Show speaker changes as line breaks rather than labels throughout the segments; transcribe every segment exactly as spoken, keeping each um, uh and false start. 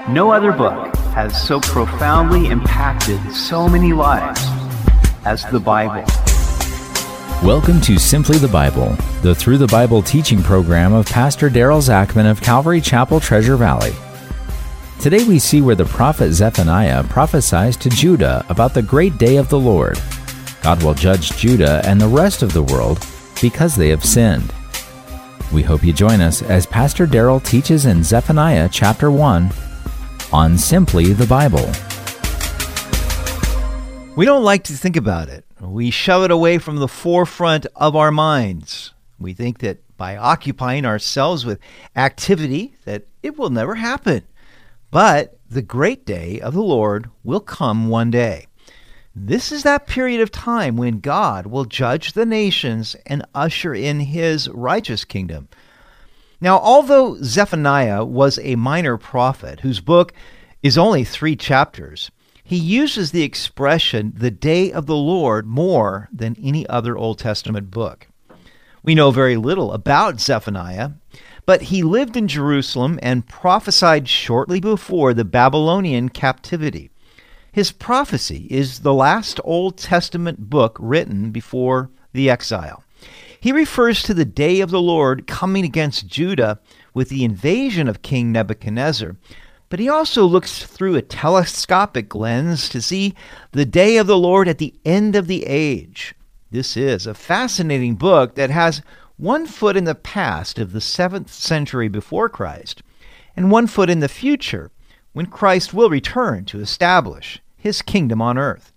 No other book has so profoundly impacted so many lives as the Bible.
Welcome to Simply the Bible, the Through the Bible teaching program of Pastor Daryl Zachman of Calvary Chapel, Treasure Valley. Today we see where the prophet Zephaniah prophesies to Judah about the great day of the Lord. God will judge Judah and the rest of the world because they have sinned. We hope you join us as Pastor Daryl teaches in Zephaniah chapter one on Simply the Bible.
We don't like to think about it. We shove it away from the forefront of our minds. We think that by occupying ourselves with activity that it will never happen. But the great day of the Lord will come one day. This is that period of time when God will judge the nations and usher in his righteous kingdom. Now, although Zephaniah was a minor prophet whose book is only three chapters, he uses the expression, the day of the Lord, more than any other Old Testament book. We know very little about Zephaniah, but he lived in Jerusalem and prophesied shortly before the Babylonian captivity. His prophecy is the last Old Testament book written before the exile. He refers to the day of the Lord coming against Judah with the invasion of King Nebuchadnezzar, but he also looks through a telescopic lens to see the day of the Lord at the end of the age. This is a fascinating book that has one foot in the past of the seventh century before Christ and one foot in the future when Christ will return to establish his kingdom on earth.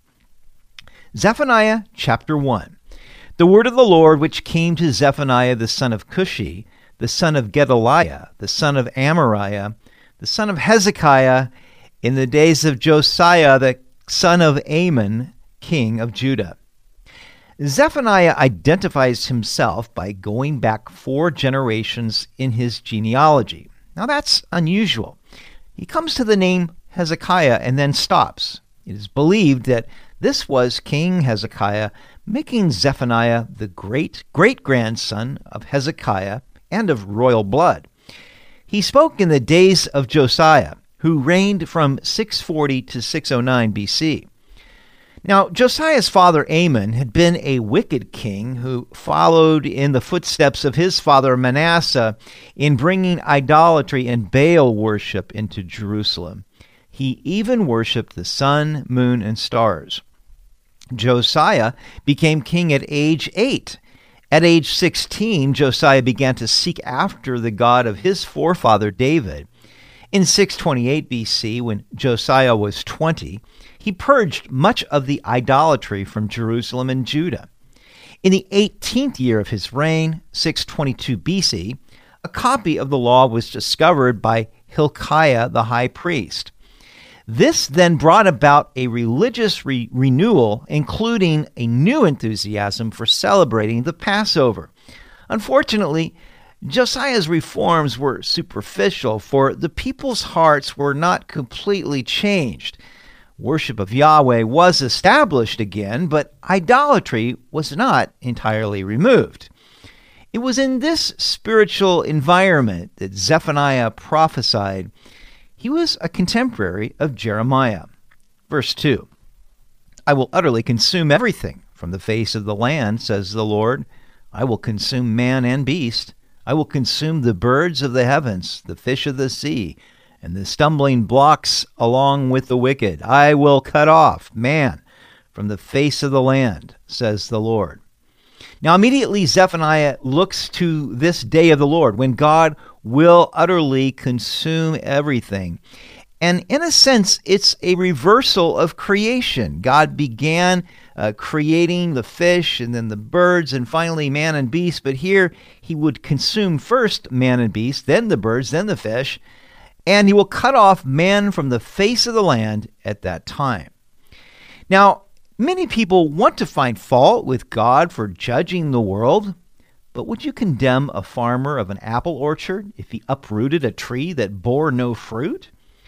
Zephaniah chapter one. The word of the Lord which came to Zephaniah the son of Cushi, the son of Gedaliah, the son of Amariah, the son of Hezekiah, in the days of Josiah the son of Amon, king of Judah. Zephaniah identifies himself by going back four generations in his genealogy. Now that's unusual. He comes to the name Hezekiah and then stops. It is believed that this was King Hezekiah, making Zephaniah the great-great-grandson of Hezekiah and of royal blood. He spoke in the days of Josiah, who reigned from six forty to six oh nine B C. Now, Josiah's father Amon had been a wicked king who followed in the footsteps of his father Manasseh in bringing idolatry and Baal worship into Jerusalem. He even worshipped the sun, moon, and stars. Josiah became king at age eight. At age sixteen, Josiah began to seek after the God of his forefather David. In six twenty-eight B C, when Josiah was twenty, he purged much of the idolatry from Jerusalem and Judah. In the eighteenth year of his reign, six twenty-two B C, a copy of the law was discovered by Hilkiah the high priest. This then brought about a religious re- renewal, including a new enthusiasm for celebrating the Passover. Unfortunately, Josiah's reforms were superficial, for the people's hearts were not completely changed. Worship of Yahweh was established again, but idolatry was not entirely removed. It was in this spiritual environment that Zephaniah prophesied. He was a contemporary of Jeremiah. Verse two, I will utterly consume everything from the face of the land, says the Lord. I will consume man and beast. I will consume the birds of the heavens, the fish of the sea, and the stumbling blocks along with the wicked. I will cut off man from the face of the land, says the Lord. Now immediately Zephaniah looks to this day of the Lord, when God will utterly consume everything. And in a sense, it's a reversal of creation. God began uh, creating the fish and then the birds and finally man and beast. But here he would consume first man and beast, then the birds, then the fish. And he will cut off man from the face of the land at that time. Now, many people want to find fault with God for judging the world. But would you condemn a farmer of an apple orchard if he uprooted a tree that bore no fruit?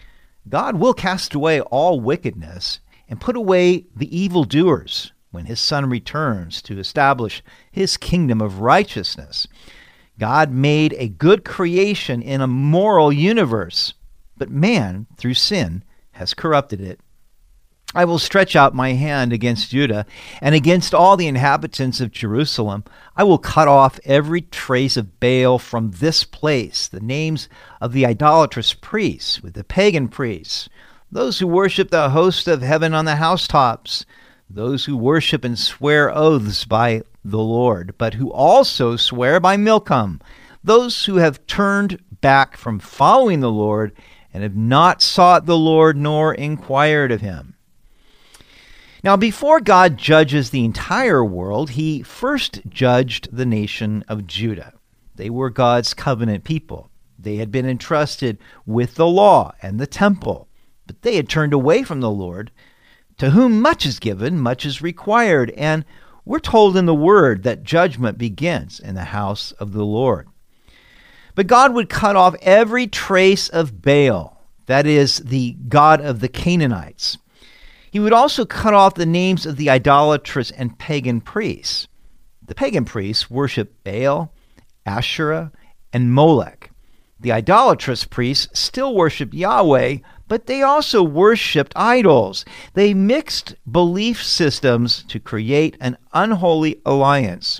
God will cast away all wickedness and put away the evildoers when his Son returns to establish his kingdom of righteousness. God made a good creation in a moral universe, but man, through sin, has corrupted it. I will stretch out my hand against Judah and against all the inhabitants of Jerusalem. I will cut off every trace of Baal from this place, the names of the idolatrous priests with the pagan priests, those who worship the host of heaven on the housetops, those who worship and swear oaths by the Lord, but who also swear by Milcom, those who have turned back from following the Lord and have not sought the Lord nor inquired of him. Now, before God judges the entire world, he first judged the nation of Judah. They were God's covenant people. They had been entrusted with the law and the temple, but they had turned away from the Lord. To whom much is given, much is required, and we're told in the Word that judgment begins in the house of the Lord. But God would cut off every trace of Baal, that is, the god of the Canaanites. He would also cut off the names of the idolatrous and pagan priests. The pagan priests worshiped Baal, Asherah, and Molech. The idolatrous priests still worshiped Yahweh, but they also worshipped idols. They mixed belief systems to create an unholy alliance.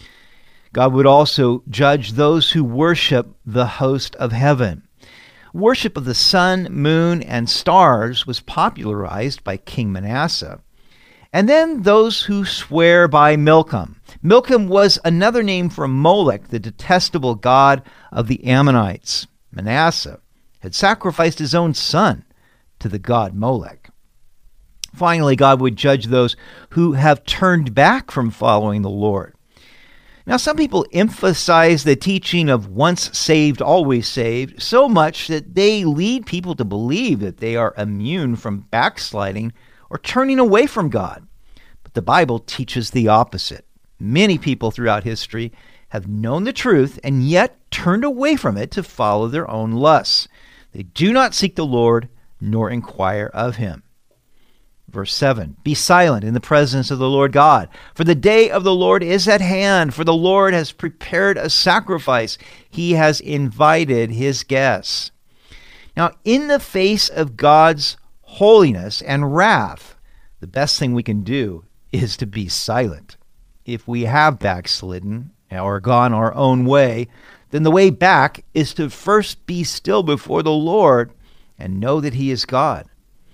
God would also judge those who worship the host of heaven. Worship of the sun, moon, and stars was popularized by King Manasseh. And then those who swear by Milcom. Milcom was another name for Molech, the detestable god of the Ammonites. Manasseh had sacrificed his own son to the god Molech. Finally, God would judge those who have turned back from following the Lord. Now, some people emphasize the teaching of once saved, always saved so much that they lead people to believe that they are immune from backsliding or turning away from God. But the Bible teaches the opposite. Many people throughout history have known the truth and yet turned away from it to follow their own lusts. They do not seek the Lord nor inquire of him. Verse seven, be silent in the presence of the Lord God, for the day of the Lord is at hand, for the Lord has prepared a sacrifice. He has invited his guests. Now, in the face of God's holiness and wrath, the best thing we can do is to be silent. If we have backslidden or gone our own way, then the way back is to first be still before the Lord and know that he is God.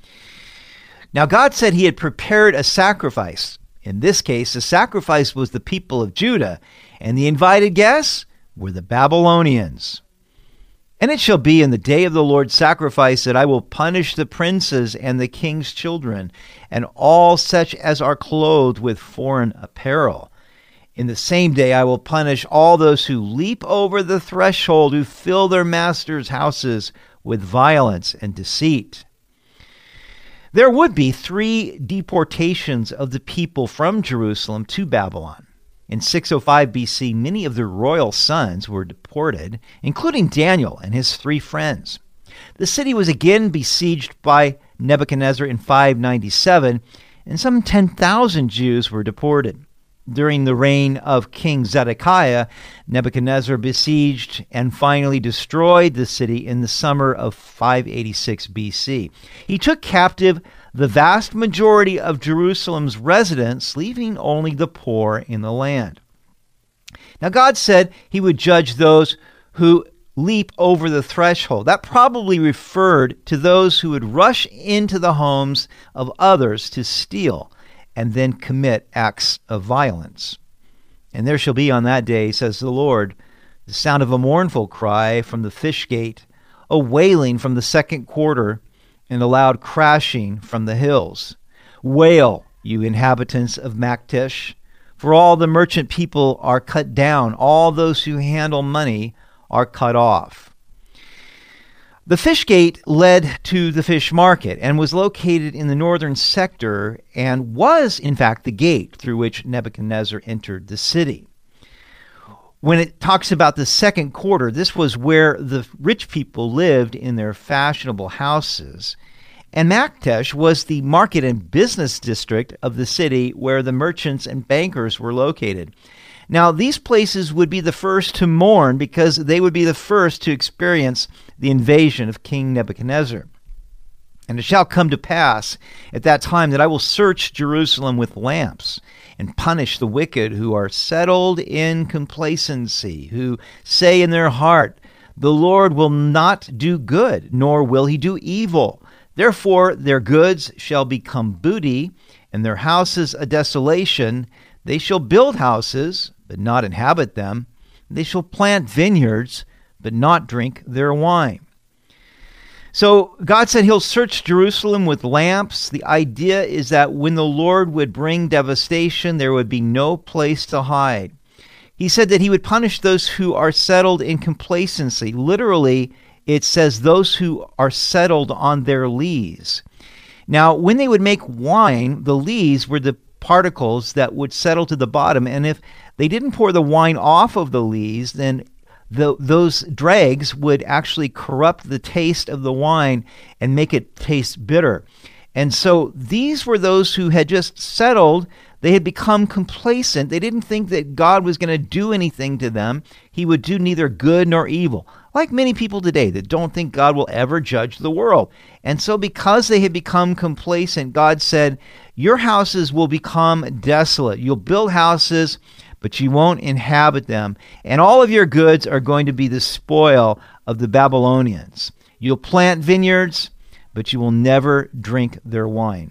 Now, God said he had prepared a sacrifice. In this case, the sacrifice was the people of Judah, and the invited guests were the Babylonians. And it shall be in the day of the Lord's sacrifice that I will punish the princes and the king's children, and all such as are clothed with foreign apparel. In the same day I will punish all those who leap over the threshold, who fill their masters' houses with violence and deceit. There would be three deportations of the people from Jerusalem to Babylon. In six oh five B C, many of the royal sons were deported, including Daniel and his three friends. The city was again besieged by Nebuchadnezzar in five ninety-seven, and some ten thousand Jews were deported. During the reign of King Zedekiah, Nebuchadnezzar besieged and finally destroyed the city in the summer of five eighty-six B C. He took captive the vast majority of Jerusalem's residents, leaving only the poor in the land. Now, God said he would judge those who leap over the threshold. That probably referred to those who would rush into the homes of others to steal and then commit acts of violence. And there shall be on that day, says the Lord, the sound of a mournful cry from the fish gate, a wailing from the second quarter, and a loud crashing from the hills. Wail, you inhabitants of Maktesh, for all the merchant people are cut down, all those who handle money are cut off. The fish gate led to the fish market and was located in the northern sector and was, in fact, the gate through which Nebuchadnezzar entered the city. When it talks about the second quarter, this was where the rich people lived in their fashionable houses. And Maktesh was the market and business district of the city where the merchants and bankers were located. Now, these places would be the first to mourn because they would be the first to experience the invasion of King Nebuchadnezzar. And it shall come to pass at that time that I will search Jerusalem with lamps and punish the wicked who are settled in complacency, who say in their heart, the Lord will not do good, nor will he do evil. Therefore their goods shall become booty, and their houses a desolation. They shall build houses, but not inhabit them. They shall plant vineyards, but not drink their wine. So God said he'll search Jerusalem with lamps. The idea is that when the Lord would bring devastation, there would be no place to hide. He said that he would punish those who are settled in complacency. Literally, it says those who are settled on their lees. Now, when they would make wine, the lees were the particles that would settle to the bottom. And if they didn't pour the wine off of the lees, then The, those dregs would actually corrupt the taste of the wine and make it taste bitter. And so these were those who had just settled. They had become complacent. They didn't think that God was going to do anything to them. He would do neither good nor evil, like many people today that don't think God will ever judge the world. And so because they had become complacent, God said, your houses will become desolate. You'll build houses, but you won't inhabit them. And all of your goods are going to be the spoil of the Babylonians. You'll plant vineyards, but you will never drink their wine.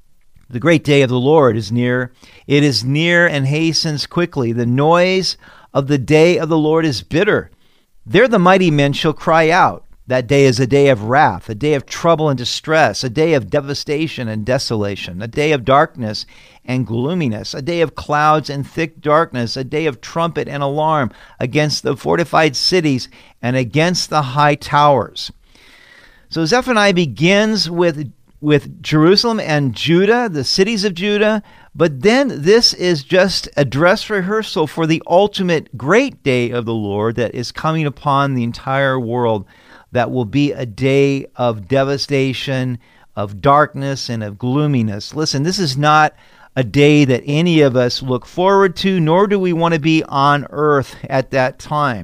The great day of the Lord is near. It is near and hastens quickly. The noise of the day of the Lord is bitter. There the mighty men shall cry out. That day is a day of wrath, a day of trouble and distress, a day of devastation and desolation, a day of darkness and gloominess, a day of clouds and thick darkness, a day of trumpet and alarm against the fortified cities and against the high towers. So Zephaniah begins with, with Jerusalem and Judah, the cities of Judah, but then this is just a dress rehearsal for the ultimate great day of the Lord that is coming upon the entire world. That will be a day of devastation, of darkness, and of gloominess. Listen, this is not a day that any of us look forward to, nor do we want to be on earth at that time.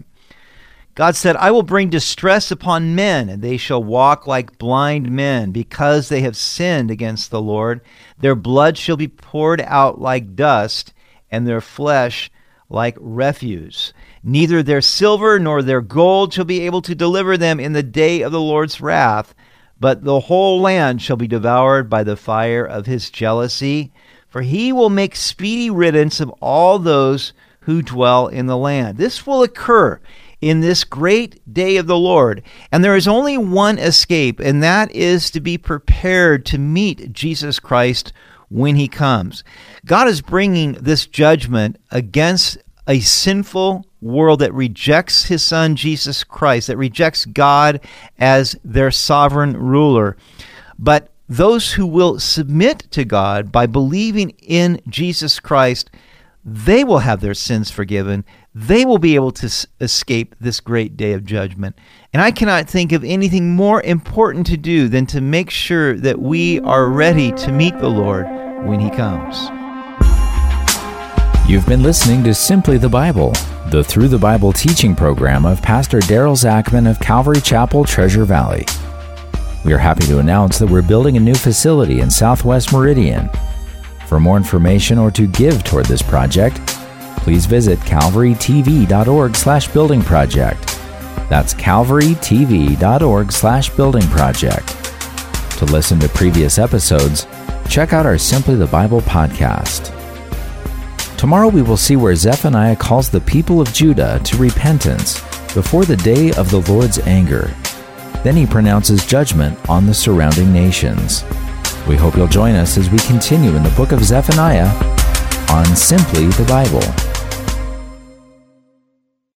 God said, I will bring distress upon men, and they shall walk like blind men, because they have sinned against the Lord. Their blood shall be poured out like dust, and their flesh like refuse. Neither their silver nor their gold shall be able to deliver them in the day of the Lord's wrath, but the whole land shall be devoured by the fire of his jealousy. For he will make speedy riddance of all those who dwell in the land. This will occur in this great day of the Lord. And there is only one escape, and that is to be prepared to meet Jesus Christ when he comes. God is bringing this judgment against a sinful world that rejects his son Jesus Christ, that rejects God as their sovereign ruler. But those who will submit to God by believing in Jesus Christ, they will have their sins forgiven. They will be able to s- escape this great day of judgment. And I cannot think of anything more important to do than to make sure that we are ready to meet the Lord when he comes.
You've been listening to Simply the Bible, the Through the Bible teaching program of Pastor Daryl Zachman of Calvary Chapel, Treasure Valley. We are happy to announce that we're building a new facility in Southwest Meridian. For more information or to give toward this project, please visit calvarytv.org slash building project. That's calvarytv.org slash building project. To listen to previous episodes, check out our Simply the Bible podcast. Tomorrow we will see where Zephaniah calls the people of Judah to repentance before the day of the Lord's anger. Then he pronounces judgment on the surrounding nations. We hope you'll join us as we continue in the book of Zephaniah on Simply the Bible.